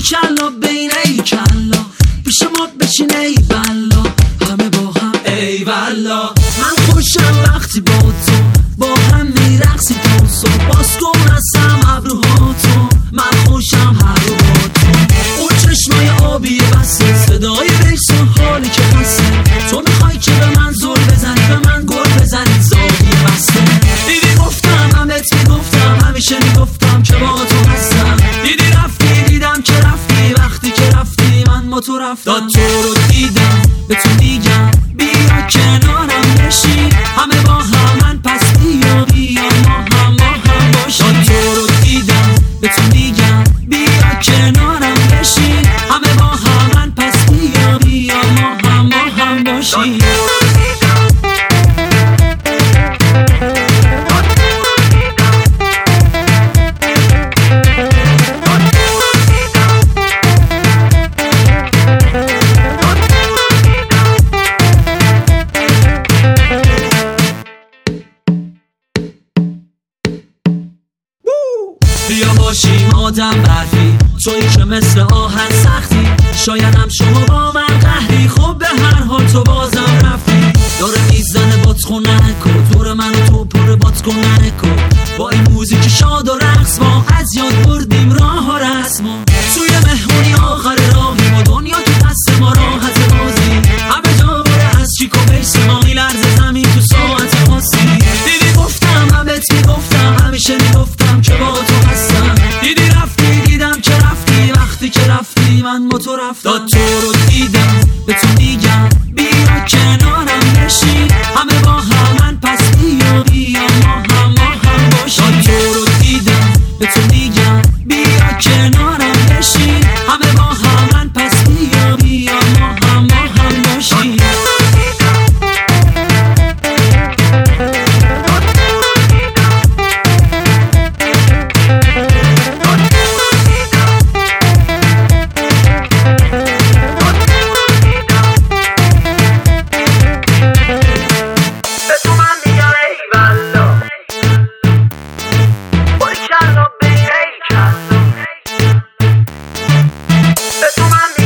کلا بین ای کلا پیش ما بشین ای بلا همه با هم ای والا. من خوشم وقتی با تو با هم میرقصی تو صبح باز کن رسم ابروهاتو. من خوشم هر رو با تو اون چشمای آبی بسته صدای بیس و حالی که خسته. تو میخوای که به من زل بزنی به من گل بزنی زادی بسته. دیدی گفتم من بهت میگفتم همیشه میگفتم که با تو هستم. دیدی رفتی دیدم که رفتی وقتی که رفتی من با تو رفتم. داد تو رو دیدم به تو میگم بیا کنارم بشی همه با هم من پس بیا ما هم باشی. داد تو رو دیدم به تو میگم بیا کنارم بشی همه با هم من پس بیا ما هم باشی. بیا باشیم آدم برفی تویی که مثل آهن سختی. شایدم شما با من قهری خب به هر حال تو بازم رفتی. داره میزنه بات خونه کن دور من و تو پر بات کنه کن. با این موزیک شاد و رقص ما از یاد بردیم راه و رسما. توی مهمونی آخر راهی و دنیا تو دست ما راحت بازی. همه جا بره از چیک و بیس ما میلرزه زمین تو ساعت خاصی. دیدی گفتم من بهت میگفتم همیشه میگفتم که با تو هستم. دیدی رفتی دیدم که رفتی وقتی که رفتی من با تو رفتم. داد تو رو دیدم به تو میگم بیا کنارم بشی همه با هم من پس بیا ما هم باشی. داد تو رو دیدم به تو میگم بیا کنارم بشی همه با هم من پس بیا ما هم باشی. To my